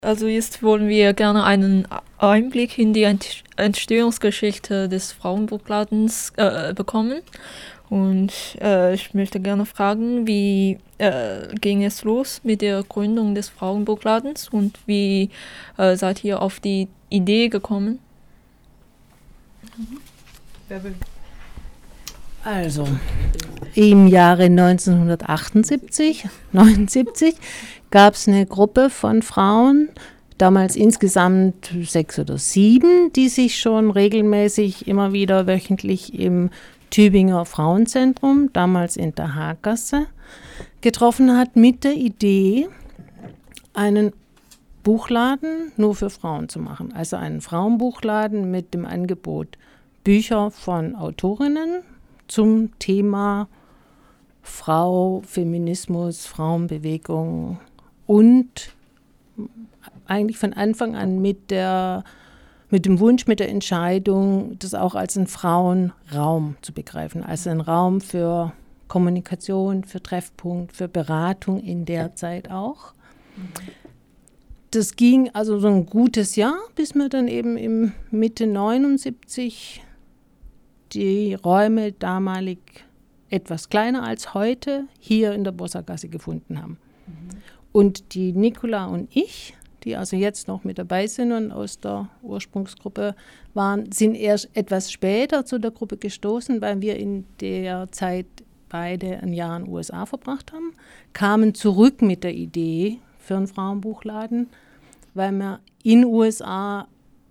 Also jetzt wollen wir gerne einen Einblick in die Entstehungsgeschichte des Frauenbuchladens bekommen. Und ich möchte gerne fragen, wie ging es los mit der Gründung des Frauenbuchladens und wie seid ihr auf die Idee gekommen? Wer will? Also, im Jahre 1978, 79, gab es eine Gruppe von Frauen, damals insgesamt 6 oder 7, die sich schon regelmäßig immer wieder wöchentlich im Tübinger Frauenzentrum, damals in der Haaggasse, getroffen hat mit der Idee, einen Buchladen nur für Frauen zu machen. Also einen Frauenbuchladen mit dem Angebot Bücher von Autorinnen zum Thema Frau, Feminismus, Frauenbewegung und eigentlich von Anfang an mit dem Wunsch, mit der Entscheidung, das auch als einen Frauenraum zu begreifen, als einen Raum für Kommunikation, für Treffpunkt, für Beratung in der Zeit auch. Das ging also so ein gutes Jahr, bis wir dann eben im Mitte 79 die Räume damalig etwas kleiner als heute hier in der Bossagasse gefunden haben. Und die Nicola und ich, die also jetzt noch mit dabei sind und aus der Ursprungsgruppe waren, sind erst etwas später zu der Gruppe gestoßen, weil wir in der Zeit beide ein Jahr in den USA verbracht haben, kamen zurück mit der Idee für einen Frauenbuchladen, weil wir in den USA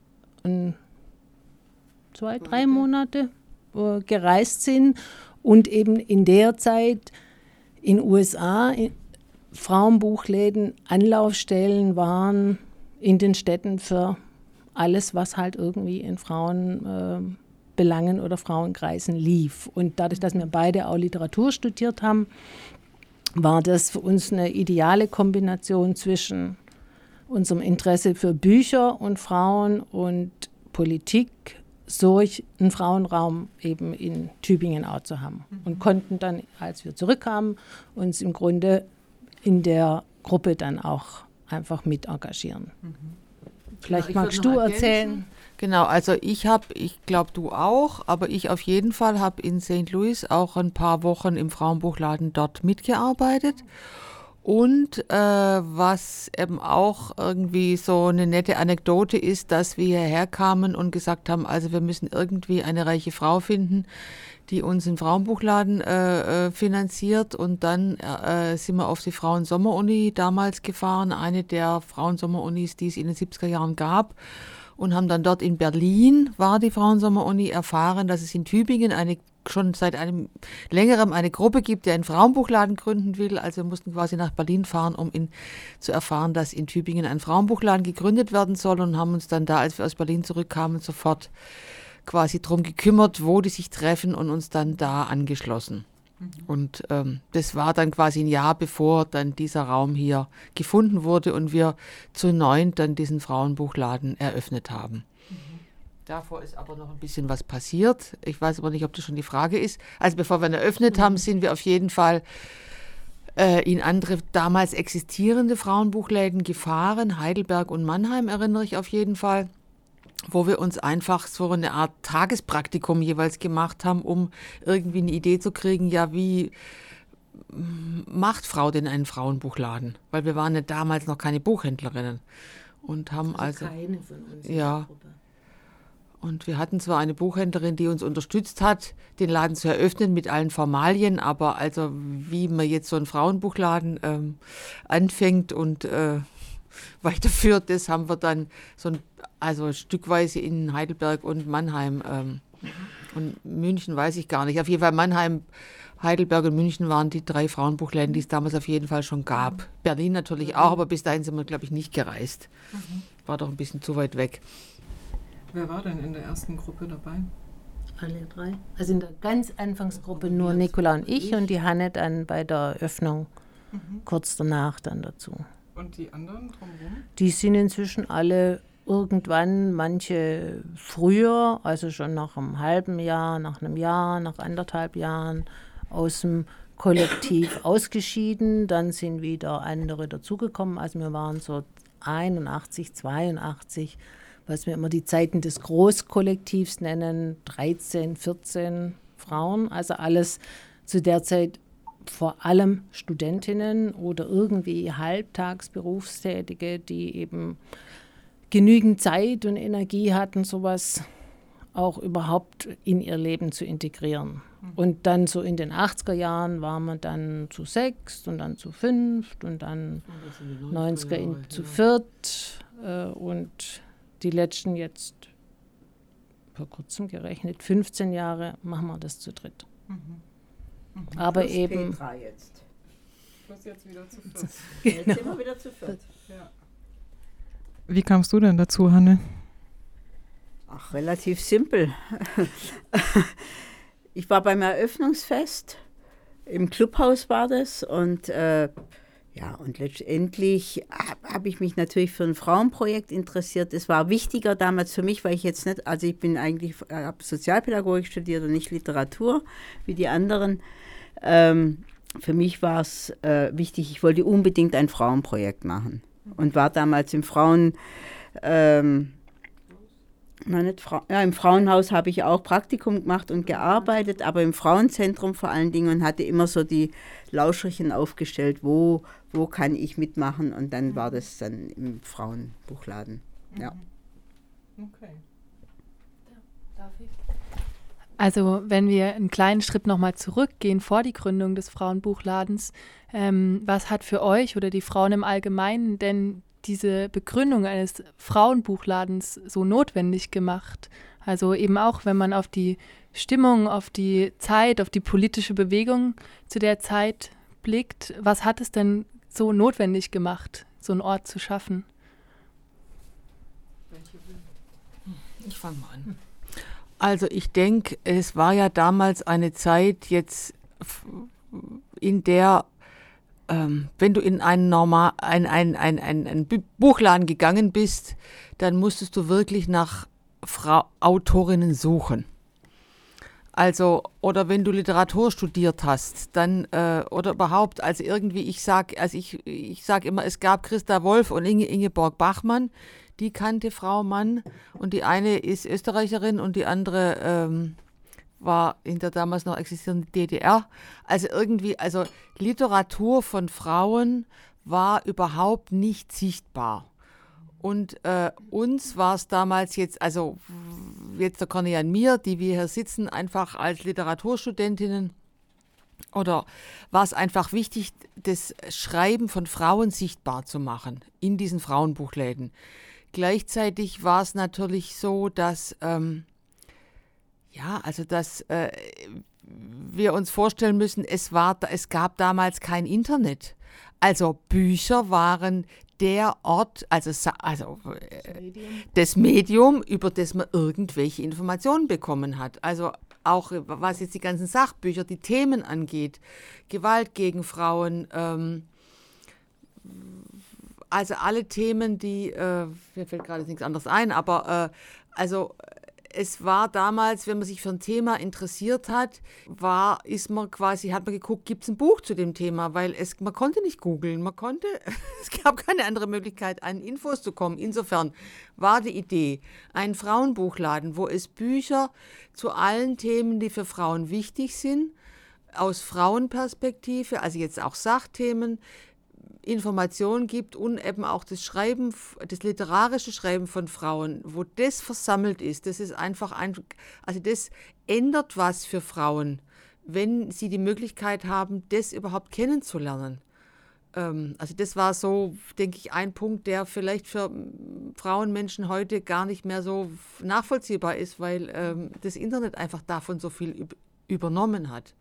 2-3 Monate gereist sind und eben in der Zeit in den USA Frauenbuchläden Anlaufstellen waren in den Städten für alles, was halt irgendwie in Frauenbelangen oder Frauenkreisen lief. Und dadurch, dass wir beide auch Literatur studiert haben, war das für uns eine ideale Kombination zwischen unserem Interesse für Bücher und Frauen und Politik, solch einen Frauenraum eben in Tübingen auch zu haben. Und konnten dann, als wir zurückkamen, uns im Grunde in der Gruppe dann auch einfach mit engagieren. Vielleicht magst du erzählen. Genau, also ich glaube du auch, aber ich auf jeden Fall habe in St. Louis auch ein paar Wochen im Frauenbuchladen dort mitgearbeitet. Und was eben auch irgendwie so eine nette Anekdote ist, dass wir hierher kamen und gesagt haben, also wir müssen irgendwie eine reiche Frau finden, die uns einen Frauenbuchladen finanziert. Und dann sind wir auf die Frauensommeruni damals gefahren, eine der Frauensommerunis, die es in den 70er Jahren gab. Und haben dann dort in Berlin, war die Frauensommeruni, erfahren, dass es in Tübingen schon seit einem längerem eine Gruppe gibt, die einen Frauenbuchladen gründen will. Also wir mussten quasi nach Berlin fahren, um zu erfahren, dass in Tübingen ein Frauenbuchladen gegründet werden soll, und haben uns dann da, als wir aus Berlin zurückkamen, sofort quasi drum gekümmert, wo die sich treffen, und uns dann da angeschlossen. Und das war dann quasi ein Jahr, bevor dann dieser Raum hier gefunden wurde und wir zu 9 dann diesen Frauenbuchladen eröffnet haben. Davor ist aber noch ein bisschen was passiert. Ich weiß aber nicht, ob das schon die Frage ist. Also bevor wir ihn eröffnet haben, sind wir auf jeden Fall in andere damals existierende Frauenbuchläden gefahren. Heidelberg und Mannheim erinnere ich auf jeden Fall, wo wir uns einfach so eine Art Tagespraktikum jeweils gemacht haben, um irgendwie eine Idee zu kriegen, ja, wie macht Frau denn einen Frauenbuchladen? Weil wir waren ja damals noch keine Buchhändlerinnen und haben also keine von uns. Ja. Und wir hatten zwar eine Buchhändlerin, die uns unterstützt hat, den Laden zu eröffnen mit allen Formalien, aber also wie man jetzt so einen Frauenbuchladen anfängt und weiterführt, das haben wir dann also stückweise in Heidelberg und Mannheim und München weiß ich gar nicht. Auf jeden Fall Mannheim, Heidelberg und München waren die 3 Frauenbuchläden, die es damals auf jeden Fall schon gab. Berlin natürlich auch, aber bis dahin sind wir, glaube ich, nicht gereist. War doch ein bisschen zu weit weg. Wer war denn in der ersten Gruppe dabei? Alle 3. Also in der ganz Anfangsgruppe nur Nicola und ich und die Hanne dann bei der Eröffnung kurz danach dann dazu. Und die anderen drumherum? Die sind inzwischen alle irgendwann, manche früher, also schon nach einem halben Jahr, nach einem Jahr, nach 1,5 Jahren aus dem Kollektiv ausgeschieden. Dann sind wieder andere dazugekommen. Also wir waren so 81, 82, was wir immer die Zeiten des Großkollektivs nennen, 13, 14 Frauen, also alles zu der Zeit vor allem Studentinnen oder irgendwie Halbtagsberufstätige, die eben genügend Zeit und Energie hatten, sowas auch überhaupt in ihr Leben zu integrieren. Und dann so in den 80er Jahren war man dann zu 6 und dann zu 5 und dann 90er zu 4 und die letzten jetzt vor kurzem gerechnet 15 Jahre machen wir das zu 3. Aber Plus eben Petra jetzt. Plus jetzt wieder zu 4. Jetzt sind wir wieder zu 4. Ja. Wie kamst du denn dazu, Hanne? Ach, relativ simpel. Ich war beim Eröffnungsfest, im Clubhaus war das und und letztendlich habe ich mich natürlich für ein Frauenprojekt interessiert. Es war wichtiger damals für mich, weil ich jetzt nicht, also ich bin eigentlich, habe Sozialpädagogik studiert und nicht Literatur wie die anderen. Für mich war es wichtig, ich wollte unbedingt ein Frauenprojekt machen und war damals im im Frauenhaus habe ich auch Praktikum gemacht und gearbeitet, aber im Frauenzentrum vor allen Dingen und hatte immer so die Lauscherchen aufgestellt, wo kann ich mitmachen und dann war das dann im Frauenbuchladen. Ja. Okay. Darf ich? Also wenn wir einen kleinen Schritt nochmal zurückgehen vor die Gründung des Frauenbuchladens, was hat für euch oder die Frauen im Allgemeinen denn diese Begründung eines Frauenbuchladens so notwendig gemacht? Also eben auch, wenn man auf die Stimmung, auf die Zeit, auf die politische Bewegung zu der Zeit blickt, was hat es denn so notwendig gemacht, so einen Ort zu schaffen? Ich fange mal an. Also ich denke, es war ja damals eine Zeit jetzt, in der wenn du in einen Buchladen gegangen bist, dann musstest du wirklich nach Autorinnen suchen. Also, oder wenn du Literatur studiert hast, dann, oder überhaupt, also irgendwie, ich sag immer, es gab Christa Wolf und Ingeborg Bachmann, die kannte Frau Mann und die eine ist Österreicherin und die andere war in der damals noch existierenden DDR. Also irgendwie, also Literatur von Frauen war überhaupt nicht sichtbar. Und uns war es damals jetzt, also jetzt der Cornelia und mir, die wir hier sitzen, einfach als Literaturstudentinnen, oder war es einfach wichtig, das Schreiben von Frauen sichtbar zu machen in diesen Frauenbuchläden. Gleichzeitig war es natürlich so, dass wir uns vorstellen müssen, es gab damals kein Internet. Also Bücher waren der Ort, das Medium, über das man irgendwelche Informationen bekommen hat. Also auch was jetzt die ganzen Sachbücher, die Themen angeht, Gewalt gegen Frauen, also alle Themen, die, mir fällt gerade nichts anderes ein, aber es war damals, wenn man sich für ein Thema interessiert hat, hat man geguckt, gibt es ein Buch zu dem Thema, weil man konnte nicht googeln, es gab keine andere Möglichkeit, an Infos zu kommen. Insofern war die Idee, einen Frauenbuchladen, wo es Bücher zu allen Themen, die für Frauen wichtig sind, aus Frauenperspektive, also jetzt auch Sachthemen, Informationen gibt und eben auch das Schreiben, das literarische Schreiben von Frauen, wo das versammelt ist, das ist also das ändert was für Frauen, wenn sie die Möglichkeit haben, das überhaupt kennenzulernen. Also das war so, denke ich, ein Punkt, der vielleicht für Frauenmenschen heute gar nicht mehr so nachvollziehbar ist, weil das Internet einfach davon so viel übernommen hat.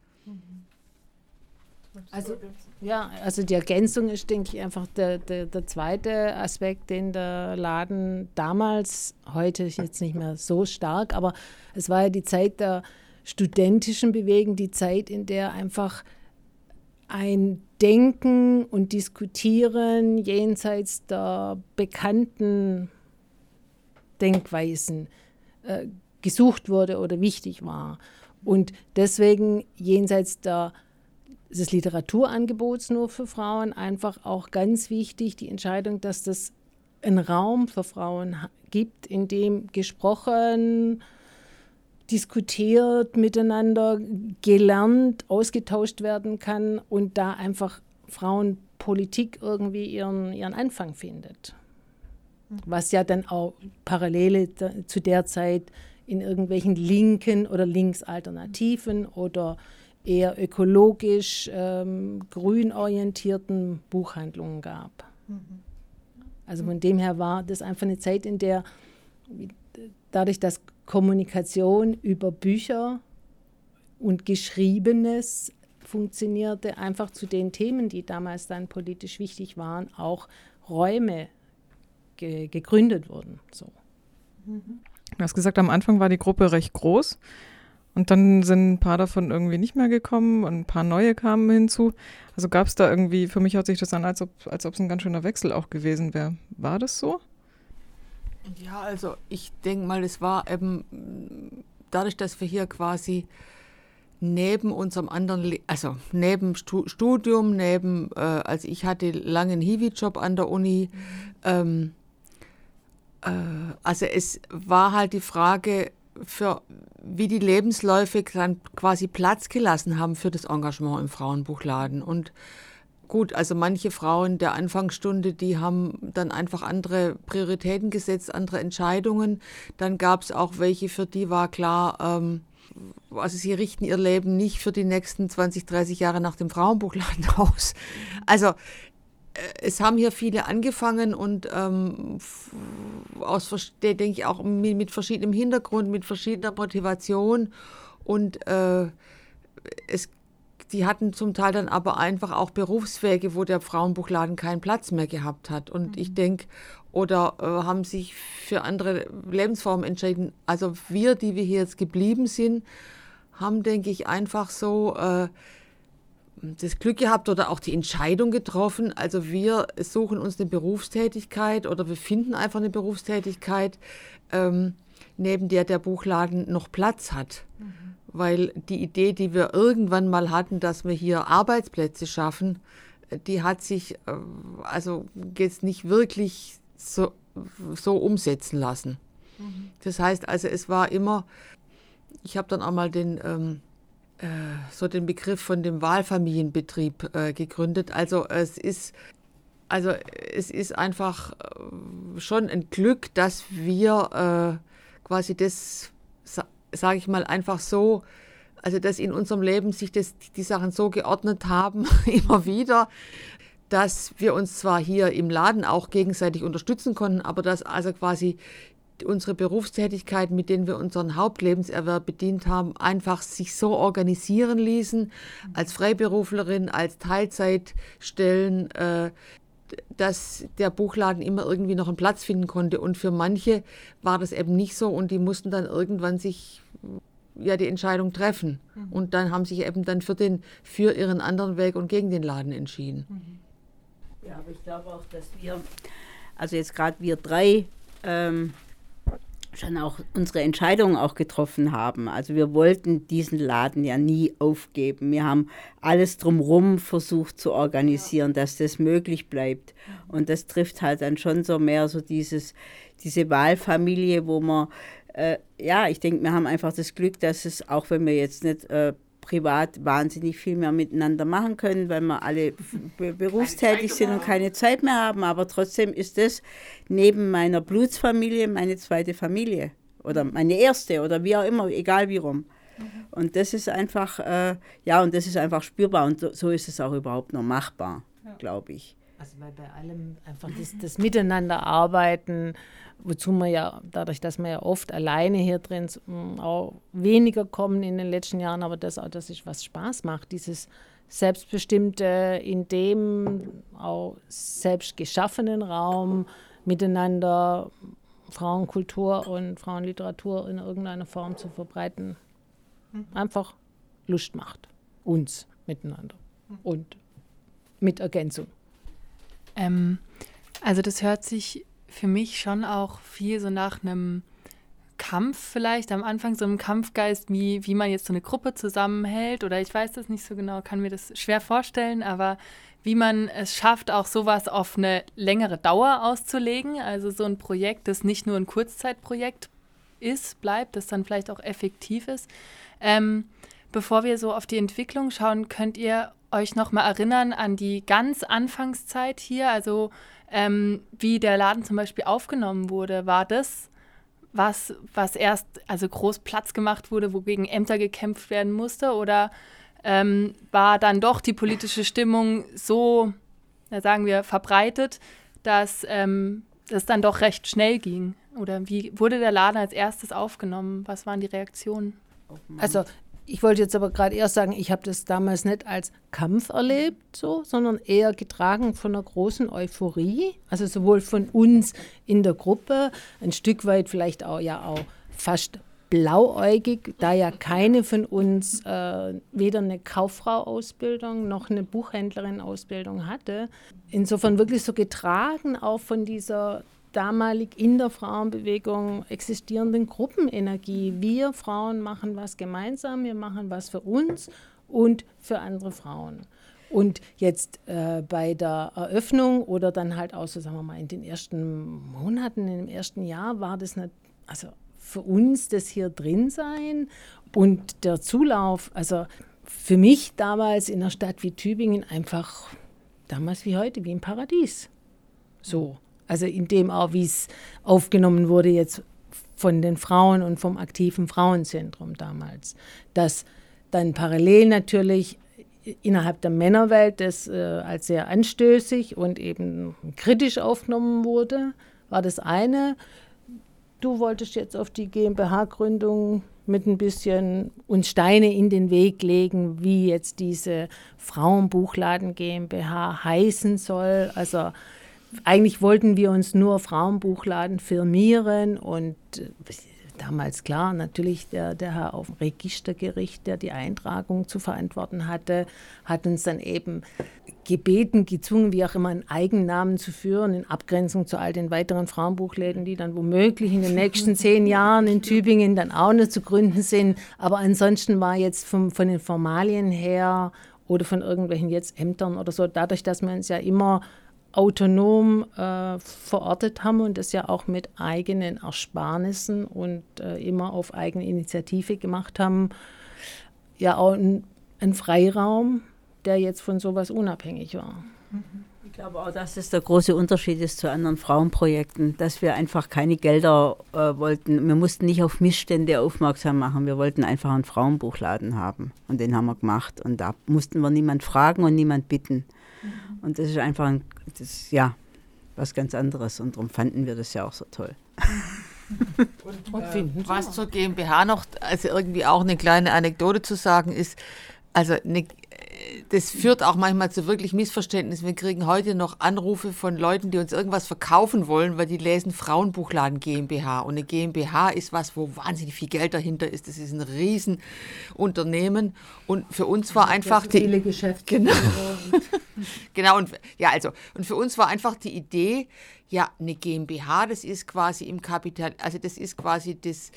Also die Ergänzung ist, denke ich, einfach der zweite Aspekt, den der Laden damals, heute ist jetzt nicht mehr so stark, aber es war ja die Zeit der studentischen Bewegung, die Zeit, in der einfach ein Denken und Diskutieren jenseits der bekannten Denkweisen gesucht wurde oder wichtig war. Und deswegen jenseits des Literaturangebots nur für Frauen einfach auch ganz wichtig die Entscheidung, dass das einen Raum für Frauen gibt, in dem gesprochen, diskutiert, miteinander gelernt, ausgetauscht werden kann und da einfach Frauenpolitik irgendwie ihren Anfang findet. Was ja dann auch Parallele zu der Zeit in irgendwelchen linken oder linksalternativen oder eher ökologisch grün orientierten Buchhandlungen gab. Also von dem her war das einfach eine Zeit, in der dadurch, dass Kommunikation über Bücher und Geschriebenes funktionierte, einfach zu den Themen, die damals dann politisch wichtig waren, auch Räume gegründet wurden. So. Du hast gesagt, am Anfang war die Gruppe recht groß und dann sind ein paar davon irgendwie nicht mehr gekommen und ein paar neue kamen hinzu. Also gab es da irgendwie, für mich hört sich das an, als ob es ein ganz schöner Wechsel auch gewesen wäre. War das so? Ja, also ich denke mal, es war eben dadurch, dass wir hier quasi neben unserem anderen, also neben Studium, also ich hatte lange einen Hiwi-Job an der Uni, also es war halt die Frage, wie die Lebensläufe dann quasi Platz gelassen haben für das Engagement im Frauenbuchladen. Und gut, also manche Frauen der Anfangsstunde, die haben dann einfach andere Prioritäten gesetzt, andere Entscheidungen. Dann gab es auch welche, für die war klar, also sie richten ihr Leben nicht für die nächsten 20, 30 Jahre nach dem Frauenbuchladen aus. Also es haben hier viele angefangen und denke ich, auch mit verschiedenem Hintergrund, mit verschiedener Motivation. Und die hatten zum Teil dann aber einfach auch Berufswege, wo der Frauenbuchladen keinen Platz mehr gehabt hat. Und ich denke, oder haben sich für andere Lebensformen entschieden. Also wir, die wir hier jetzt geblieben sind, haben, denke ich, einfach so das Glück gehabt oder auch die Entscheidung getroffen. Also wir suchen uns eine Berufstätigkeit oder wir finden einfach eine Berufstätigkeit, neben der Buchladen noch Platz hat. Weil die Idee, die wir irgendwann mal hatten, dass wir hier Arbeitsplätze schaffen, die hat sich also jetzt nicht wirklich so umsetzen lassen. Das heißt also, es war immer, ich habe dann auch mal den Begriff von dem Wahlfamilienbetrieb gegründet. Also es ist einfach schon ein Glück, dass wir quasi das, sage ich mal, einfach so, also dass in unserem Leben sich die Sachen so geordnet haben, immer wieder, dass wir uns zwar hier im Laden auch gegenseitig unterstützen konnten, aber dass also quasi unsere Berufstätigkeiten, mit denen wir unseren Hauptlebenserwerb bedient haben, einfach sich so organisieren ließen, als Freiberuflerin, als Teilzeitstellen, dass der Buchladen immer irgendwie noch einen Platz finden konnte. Und für manche war das eben nicht so und die mussten dann irgendwann sich die Entscheidung treffen. Und dann haben sich eben dann für ihren anderen Weg und gegen den Laden entschieden. Ja, aber ich glaube auch, dass also jetzt gerade wir drei, schon auch unsere Entscheidungen auch getroffen haben. Also wir wollten diesen Laden ja nie aufgeben. Wir haben alles drumherum versucht zu organisieren, dass das möglich bleibt. Und das trifft halt dann schon so mehr so diese Wahlfamilie, wo man, ich denke, wir haben einfach das Glück, dass es, auch wenn wir jetzt nicht privat wahnsinnig viel mehr miteinander machen können, weil wir alle berufstätig sind und keine Zeit mehr haben. Aber trotzdem ist das neben meiner Blutsfamilie meine zweite Familie oder meine erste oder wie auch immer, egal wie rum. Und das ist einfach, und das ist einfach spürbar und so ist es auch überhaupt noch machbar, glaube ich. Also weil bei allem einfach das Miteinanderarbeiten, wozu man ja, dadurch, dass wir ja oft alleine hier drin auch weniger kommen in den letzten Jahren, aber das ist, was Spaß macht, dieses selbstbestimmte, in dem auch selbst geschaffenen Raum miteinander Frauenkultur und Frauenliteratur in irgendeiner Form zu verbreiten, einfach Lust macht. Uns miteinander und mit Ergänzung. Also das hört sich für mich schon auch viel so nach einem Kampf vielleicht, am Anfang so einem Kampfgeist, wie man jetzt so eine Gruppe zusammenhält oder ich weiß das nicht so genau, kann mir das schwer vorstellen, aber wie man es schafft, auch sowas auf eine längere Dauer auszulegen. Also so ein Projekt, das nicht nur ein Kurzzeitprojekt bleibt, das dann vielleicht auch effektiv ist. Bevor wir so auf die Entwicklung schauen, könnt ihr euch noch mal erinnern an die ganz Anfangszeit hier, also wie der Laden zum Beispiel aufgenommen wurde. War das, was erst also groß Platz gemacht wurde, wo gegen Ämter gekämpft werden musste, oder war dann doch die politische Stimmung so, sagen wir, verbreitet, dass es dann doch recht schnell ging? Oder wie wurde der Laden als erstes aufgenommen? Was waren die Reaktionen? Also ich wollte jetzt aber gerade erst sagen, ich habe das damals nicht als Kampf erlebt, sondern eher getragen von einer großen Euphorie. Also sowohl von uns in der Gruppe, ein Stück weit vielleicht auch fast blauäugig, da ja keine von uns weder eine Kauffrau-Ausbildung noch eine Buchhändlerin-Ausbildung hatte. Insofern wirklich so getragen auch von dieser damalig in der Frauenbewegung existierenden Gruppenenergie. Wir Frauen machen was gemeinsam, wir machen was für uns und für andere Frauen. Und jetzt bei der Eröffnung oder dann halt auch so, sagen wir mal, in den ersten Monaten, im ersten Jahr war das nicht, also für uns das hier drin sein und der Zulauf, also für mich damals in einer Stadt wie Tübingen einfach damals wie heute, wie im Paradies. So. Also in dem auch, wie es aufgenommen wurde jetzt von den Frauen und vom aktiven Frauenzentrum damals. Das dann parallel natürlich innerhalb der Männerwelt das als sehr anstößig und eben kritisch aufgenommen wurde, war das eine. Du wolltest jetzt auf die GmbH-Gründung mit ein bisschen uns Steine in den Weg legen, wie jetzt diese Frauenbuchladen GmbH heißen soll. Also eigentlich wollten wir uns nur Frauenbuchladen firmieren und damals klar, natürlich der Herr auf dem Registergericht, der die Eintragung zu verantworten hatte, hat uns dann eben gebeten, gezwungen, wie auch immer, einen Eigennamen zu führen, in Abgrenzung zu all den weiteren Frauenbuchläden, die dann womöglich in den nächsten 10 Jahren in Tübingen dann auch noch zu gründen sind. Aber ansonsten war jetzt von den Formalien her oder von irgendwelchen jetzt Ämtern oder so, dadurch, dass wir uns ja immer autonom verortet haben und das ja auch mit eigenen Ersparnissen und immer auf eigene Initiative gemacht haben, ja auch ein Freiraum, der jetzt von sowas unabhängig war. Ich glaube auch, dass das der große Unterschied ist zu anderen Frauenprojekten, dass wir einfach keine Gelder wollten. Wir mussten nicht auf Missstände aufmerksam machen, wir wollten einfach einen Frauenbuchladen haben und den haben wir gemacht und da mussten wir niemand fragen und niemand bitten. Und das ist einfach was ganz anderes und darum fanden wir das ja auch so toll. Und was zur GmbH noch, also irgendwie auch eine kleine Anekdote zu sagen ist, also das führt auch manchmal zu wirklich Missverständnissen. Wir kriegen heute noch Anrufe von Leuten, die uns irgendwas verkaufen wollen, weil die lesen Frauenbuchladen GmbH. Und eine GmbH ist was, wo wahnsinnig viel Geld dahinter ist. Das ist ein Riesenunternehmen. Und für uns war einfach viele Geschäfte. Genau, und für uns war einfach die Idee, ja, eine GmbH, das ist quasi im Kapital, also das ist quasi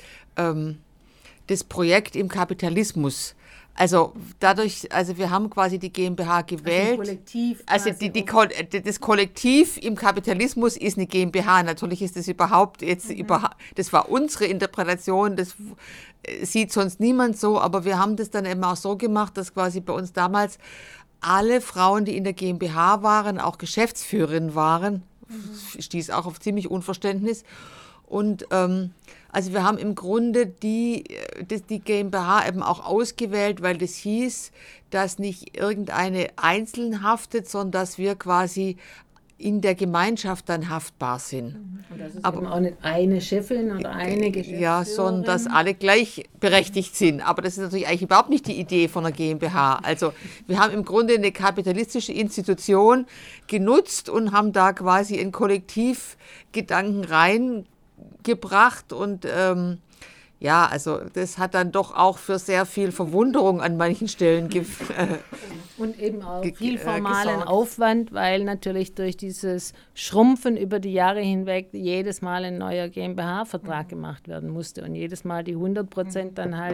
das Projekt im Kapitalismus. Also wir haben quasi die GmbH gewählt. Also das Kollektiv im Kapitalismus ist eine GmbH. Natürlich ist das das war unsere Interpretation, das sieht sonst niemand so, aber wir haben das dann eben auch so gemacht, dass quasi bei uns damals alle Frauen, die in der GmbH waren, auch Geschäftsführerinnen waren. Stieß auch auf ziemlich Unverständnis. Und also wir haben im Grunde die GmbH eben auch ausgewählt, weil das hieß, dass nicht irgendeine einzeln haftet, sondern dass wir quasi in der Gemeinschaft dann haftbar sind. Und das ist aber auch nicht eine Chefin oder eine Geschäftsführerin. Ja, sondern dass alle gleichberechtigt sind. Aber das ist natürlich eigentlich überhaupt nicht die Idee von der GmbH. Also wir haben im Grunde eine kapitalistische Institution genutzt und haben da quasi einen Kollektivgedanken reingebracht und also das hat dann doch auch für sehr viel Verwunderung an manchen Stellen und eben auch viel formalen Aufwand, weil natürlich durch dieses Schrumpfen über die Jahre hinweg jedes Mal ein neuer GmbH-Vertrag gemacht werden musste und jedes Mal die 100% dann halt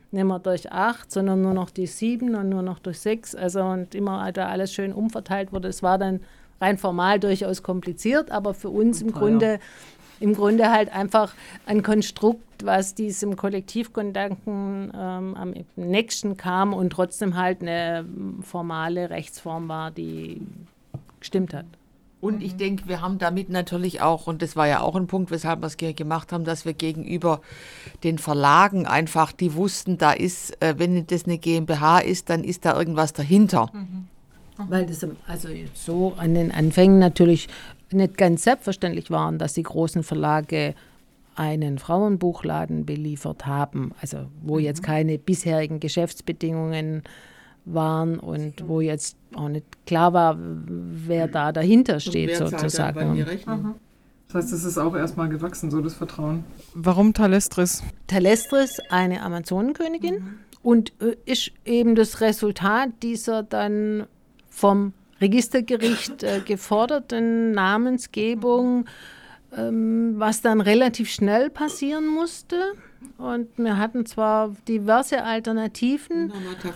nicht mehr durch 8, sondern nur noch die 7 und nur noch durch 6. Also und immer da alles schön umverteilt wurde. Es war dann rein formal durchaus kompliziert, aber für uns im Grunde halt einfach ein Konstrukt, was diesem Kollektivgedanken am nächsten kam und trotzdem halt eine formale Rechtsform war, die gestimmt hat. Und ich denke, wir haben damit natürlich auch, und das war ja auch ein Punkt, weshalb wir es gemacht haben, dass wir gegenüber den Verlagen einfach, die wussten, da ist, wenn das eine GmbH ist, dann ist da irgendwas dahinter. Weil das also so an den Anfängen natürlich nicht ganz selbstverständlich waren, dass die großen Verlage einen Frauenbuchladen beliefert haben, also wo jetzt keine bisherigen Geschäftsbedingungen waren und wo jetzt auch nicht klar war, wer da dahinter steht sozusagen. Das heißt, es ist auch erstmal gewachsen, so das Vertrauen. Warum Thalestris? Thalestris, eine Amazonenkönigin und ist eben das Resultat dieser dann vom Registergericht geforderten Namensgebung, was dann relativ schnell passieren musste. Und wir hatten zwar diverse Alternativen,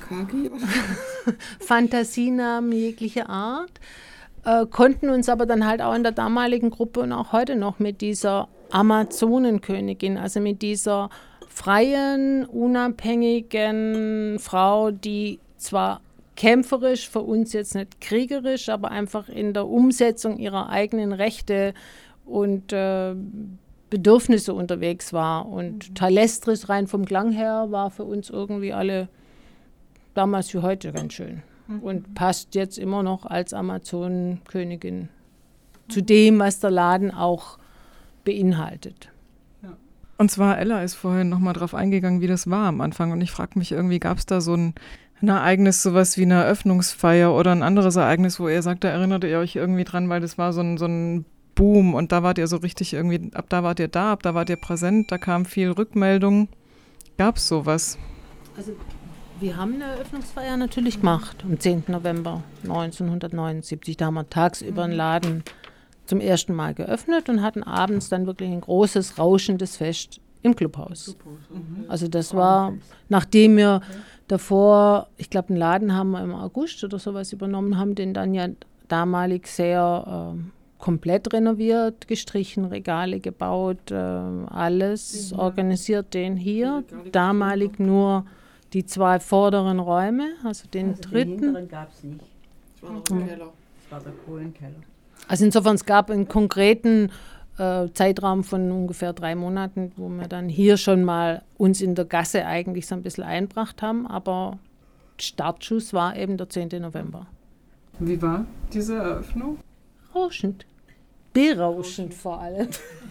Fantasienamen jeglicher Art, konnten uns aber dann halt auch in der damaligen Gruppe und auch heute noch mit dieser Amazonenkönigin, also mit dieser freien, unabhängigen Frau, die zwar kämpferisch, für uns jetzt nicht kriegerisch, aber einfach in der Umsetzung ihrer eigenen Rechte und Bedürfnisse unterwegs war. Und Thalestris rein vom Klang her war für uns irgendwie alle damals wie heute ganz schön. Und passt jetzt immer noch als Amazonenkönigin zu dem, was der Laden auch beinhaltet. Und zwar, Ella ist vorhin nochmal drauf eingegangen, wie das war am Anfang. Und ich frage mich irgendwie, gab es da so ein Ereignis, sowas wie eine Eröffnungsfeier oder ein anderes Ereignis, wo ihr sagt, da erinnert ihr euch irgendwie dran, weil das war so ein Boom und da wart ihr so richtig irgendwie, ab da wart ihr präsent, da kam viel Rückmeldung. Gab es sowas? Also wir haben eine Eröffnungsfeier natürlich gemacht, am 10. November 1979. Da haben wir tagsüber den Laden zum ersten Mal geöffnet und hatten abends dann wirklich ein großes, rauschendes Fest im Clubhaus. Also das war, nachdem wir davor, ich glaube, den Laden haben wir im August oder sowas übernommen, haben den dann ja damalig sehr komplett renoviert, gestrichen, Regale gebaut, alles organisiert den hier. Damalig nur die 2 vorderen Räume, also den dritten. Den hinteren gab es nicht. Das war noch im Keller. Das war der Kohlenkeller. Also insofern, es gab einen konkreten Zeitraum von ungefähr 3 Monaten, wo wir dann hier schon mal uns in der Gasse eigentlich so ein bisschen eingebracht haben, aber Startschuss war eben der 10. November. Wie war diese Eröffnung? Rauschend. Berauschend vor allem.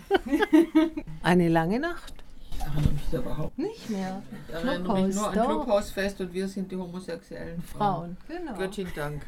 Eine lange Nacht. Ich erinnere mich da überhaupt nicht mehr. Ich erinnere mich nur an Clubhausfest und wir sind die homosexuellen Frauen. Genau. Göttchen Dank.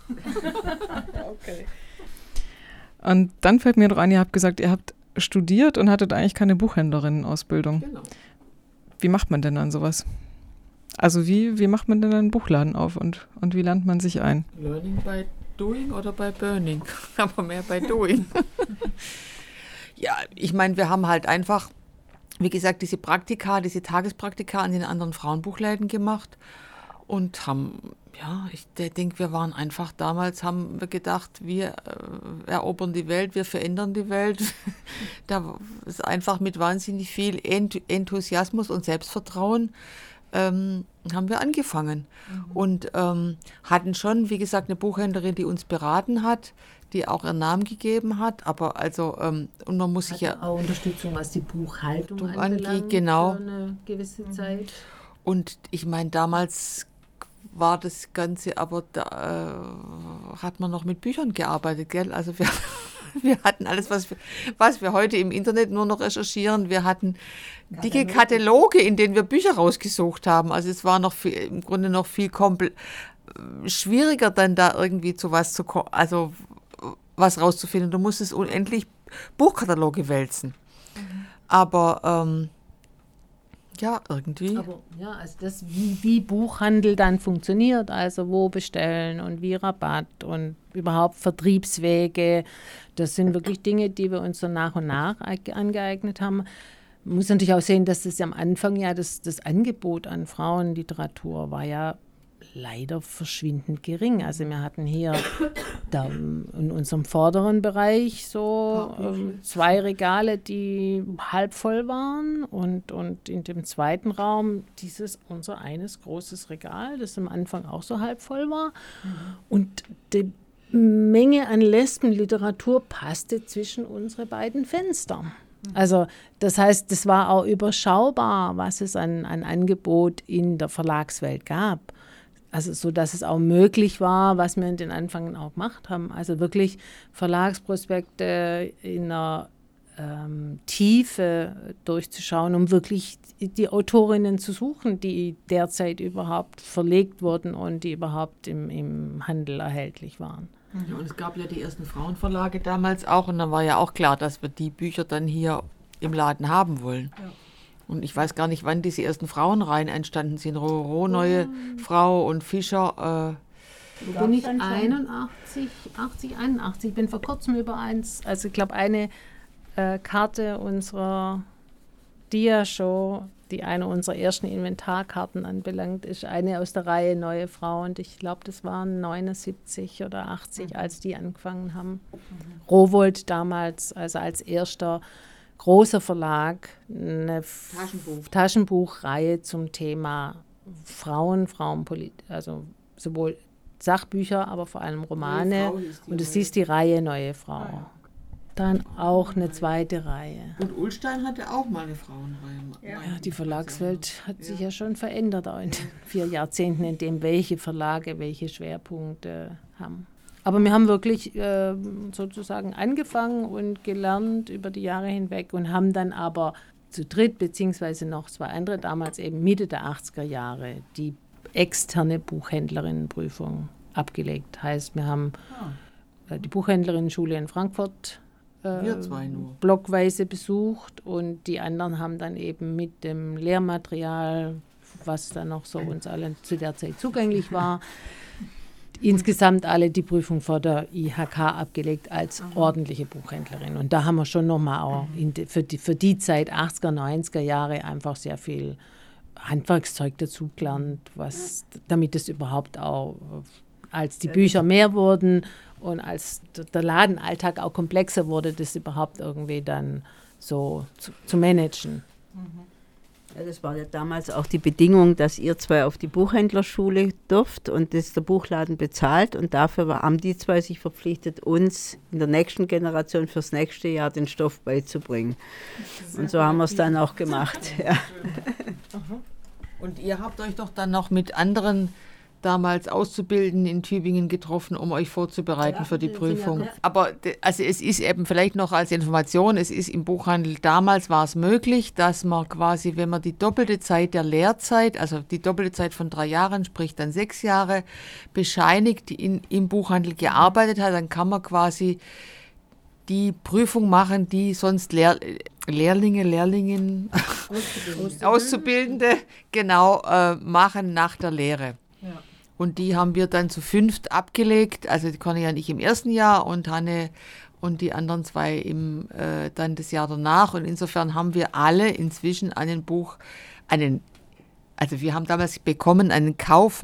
Okay. Und dann fällt mir noch ein, ihr habt gesagt, ihr habt studiert und hattet eigentlich keine Buchhändlerinnen-Ausbildung. Genau. Wie macht man denn dann sowas? Also wie macht man denn einen Buchladen auf und wie lernt man sich ein? Learning by doing oder by burning? Aber mehr by doing. Ja, ich meine, wir haben halt einfach, wie gesagt, diese Tagespraktika an den anderen Frauenbuchläden gemacht und haben, ja, ich denke, wir waren einfach damals, haben wir gedacht, wir erobern die Welt, wir verändern die Welt. Da ist einfach mit wahnsinnig viel Enthusiasmus und Selbstvertrauen haben wir angefangen und hatten schon, wie gesagt, eine Buchhändlerin, die uns beraten hat, die auch ihren Namen gegeben hat, aber also und man muss sich ja auch Unterstützung, was die Buchhaltung angeht, genau, für eine gewisse Zeit. Und ich meine, damals war das Ganze, aber da hat man noch mit Büchern gearbeitet, gell? Also wir hatten alles, was wir heute im Internet nur noch recherchieren. Wir hatten dicke Kataloge, in denen wir Bücher rausgesucht haben. Also es war im Grunde noch viel schwieriger, dann da irgendwie zu was also was rauszufinden. Du musstest unendlich Buchkataloge wälzen. Aber ja, irgendwie. Aber ja, also das, wie Buchhandel dann funktioniert, also wo bestellen und wie Rabatt und überhaupt Vertriebswege, das sind wirklich Dinge, die wir uns so nach und nach angeeignet haben. Man muss natürlich auch sehen, dass das am Anfang ja das Angebot an Frauenliteratur war ja leider verschwindend gering. Also wir hatten hier in unserem vorderen Bereich so 2 Regale, die halb voll waren und in dem zweiten Raum unser eines großes Regal, das am Anfang auch so halb voll war. Und die Menge an Lesbenliteratur passte zwischen unsere beiden Fenster. Also das heißt, das war auch überschaubar, was es an Angebot in der Verlagswelt gab. Also so, dass es auch möglich war, was wir in den Anfängen auch gemacht haben. Also wirklich Verlagsprospekte in einer Tiefe durchzuschauen, um wirklich die Autorinnen zu suchen, die derzeit überhaupt verlegt wurden und die überhaupt im Handel erhältlich waren. Ja, und es gab ja die ersten Frauenverlage damals auch und dann war ja auch klar, dass wir die Bücher dann hier im Laden haben wollen. Ja. Und ich weiß gar nicht, wann diese ersten Frauenreihen entstanden sind. Roro, Neue Frau und Fischer. Bin ich 81, 81. Ich bin vor kurzem über ich glaube, eine Karte unserer Dia-Show, die eine unserer ersten Inventarkarten anbelangt, ist eine aus der Reihe Neue Frau. Und ich glaube, das waren 79 oder 80, als die angefangen haben. Rowohlt damals, also als erster großer Verlag, eine Taschenbuchreihe zum Thema Frauenpolitik, also sowohl Sachbücher, aber vor allem Romane. Und es hieß die Reihe Neue Frau. Dann auch eine zweite Reihe. Und Ullstein hatte auch mal eine Frauenreihe. Ja, die Verlagswelt hat sich ja schon verändert auch in den 4 Jahrzehnten, in dem welche Verlage welche Schwerpunkte haben. Aber wir haben wirklich sozusagen angefangen und gelernt über die Jahre hinweg und haben dann aber zu dritt, beziehungsweise noch 2 andere, damals eben Mitte der 80er Jahre, die externe Buchhändlerinnenprüfung abgelegt. Heißt, wir haben die Buchhändlerinnenschule in Frankfurt blockweise besucht und die anderen haben dann eben mit dem Lehrmaterial, was dann noch so uns allen zu der Zeit zugänglich war, insgesamt alle die Prüfung vor der IHK abgelegt als ordentliche Buchhändlerin. Und da haben wir schon nochmal auch für die Zeit 80er, 90er Jahre einfach sehr viel Handwerkszeug dazu gelernt, damit es überhaupt auch, als die Bücher mehr wurden und als der Ladenalltag auch komplexer wurde, das überhaupt irgendwie dann so zu managen. Ja, das war ja damals auch die Bedingung, dass ihr 2 auf die Buchhändlerschule dürft und das der Buchladen bezahlt und dafür haben die 2 sich verpflichtet, uns in der nächsten Generation fürs nächste Jahr den Stoff beizubringen. Und so haben wir es dann auch gemacht. Ja. Und ihr habt euch doch dann noch mit anderen damals Auszubildenden in Tübingen getroffen, um euch vorzubereiten für die Prüfung. Aber also es ist eben vielleicht noch als Information, es ist im Buchhandel, damals war es möglich, dass man quasi, wenn man die doppelte Zeit der Lehrzeit, also die doppelte Zeit von 3 Jahren, sprich dann 6 Jahre, bescheinigt, die im Buchhandel gearbeitet hat, dann kann man quasi die Prüfung machen, die sonst Lehrlinge, Auszubildende, genau, machen nach der Lehre. Ja. Und die haben wir dann zu 5 abgelegt, also die Conny und ich im ersten Jahr und Hanne und die anderen 2 dann das Jahr danach. Und insofern haben wir alle inzwischen also wir haben damals bekommen einen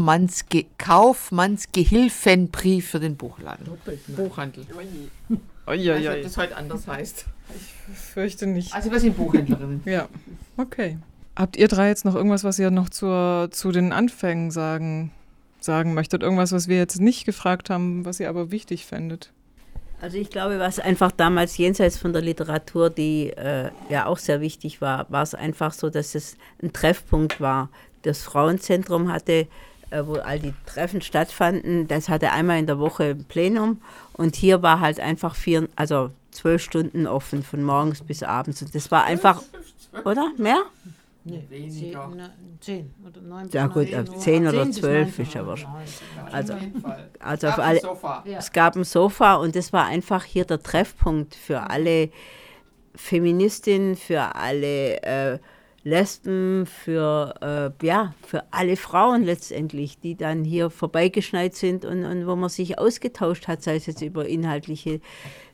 Kaufmannsgehilfenbrief für den Buchladen. Buchhandel. Also, das heute anders heißt. Ich fürchte nicht. Also wir sind Buchhändlerinnen. Ja, okay. Habt ihr 3 jetzt noch irgendwas, was ihr noch zu den Anfängen sagen möchtet? Irgendwas, was wir jetzt nicht gefragt haben, was ihr aber wichtig fändet? Also ich glaube, was einfach damals jenseits von der Literatur, die ja auch sehr wichtig war, war es einfach so, dass es ein Treffpunkt war. Das Frauenzentrum hatte, wo all die Treffen stattfanden, das hatte einmal in der Woche ein Plenum und hier war halt einfach 12 Stunden offen, von morgens bis abends. Und das war einfach, oder? Mehr? Nee, weniger. 10 oder 9. Ja gut, 10 oder 12 ist aber schon. Also auf alle, es gab ein Sofa und das war einfach hier der Treffpunkt für alle Feministinnen, für alle Lesben, für alle Frauen letztendlich, die dann hier vorbeigeschneit sind und wo man sich ausgetauscht hat, sei es jetzt über inhaltliche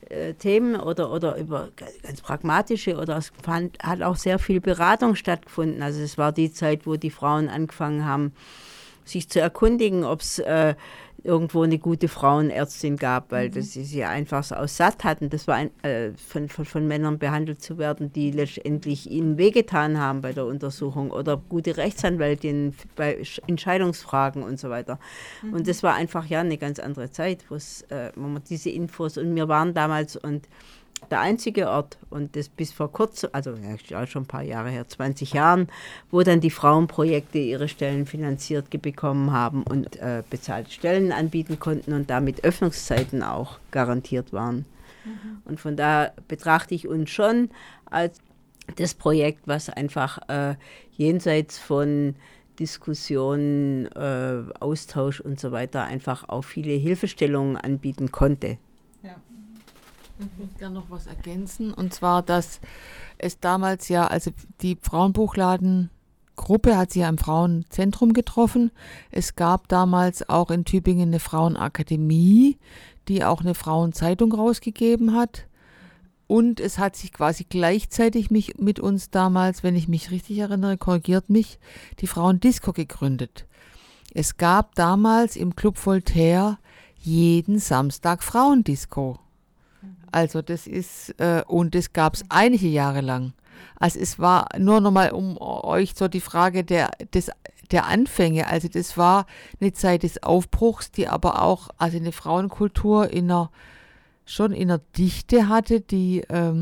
Themen oder über ganz pragmatische oder es hat auch sehr viel Beratung stattgefunden. Also es war die Zeit, wo die Frauen angefangen haben, sich zu erkundigen, ob es irgendwo eine gute Frauenärztin gab, weil das sie einfach so aus satt hatten. Das war von Männern behandelt zu werden, die letztendlich ihnen wehgetan haben bei der Untersuchung oder gute Rechtsanwältinnen bei Entscheidungsfragen und so weiter. Und das war einfach eine ganz andere Zeit, wo man diese Infos und wir waren damals und der einzige Ort und das bis vor kurzem, also ja, schon ein paar Jahre her, 20 Jahren, wo dann die Frauenprojekte ihre Stellen finanziert bekommen haben und bezahlte Stellen anbieten konnten und damit Öffnungszeiten auch garantiert waren. Und von da betrachte ich uns schon als das Projekt, was einfach jenseits von Diskussionen, Austausch und so weiter einfach auch viele Hilfestellungen anbieten konnte. Ich würde gerne noch was ergänzen, und zwar, dass es damals ja, also die Frauenbuchladen-Gruppe hat sich ja im Frauenzentrum getroffen. Es gab damals auch in Tübingen eine Frauenakademie, die auch eine Frauenzeitung rausgegeben hat. Und es hat sich quasi gleichzeitig mit uns damals, wenn ich mich richtig erinnere, korrigiert mich, die Frauendisco gegründet. Es gab damals im Club Voltaire jeden Samstag Frauendisco. Also das ist, und das gab es einige Jahre lang. Also es war nur nochmal um euch so die Frage der Anfänge. Also das war eine Zeit des Aufbruchs, die aber auch also eine Frauenkultur schon in einer Dichte hatte, die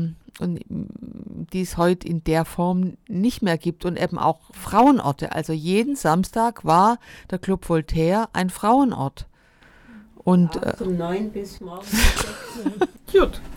es heute in der Form nicht mehr gibt. Und eben auch Frauenorte. Also jeden Samstag war der Club Voltaire ein Frauenort. Und zum 9 bis morgens. Gut.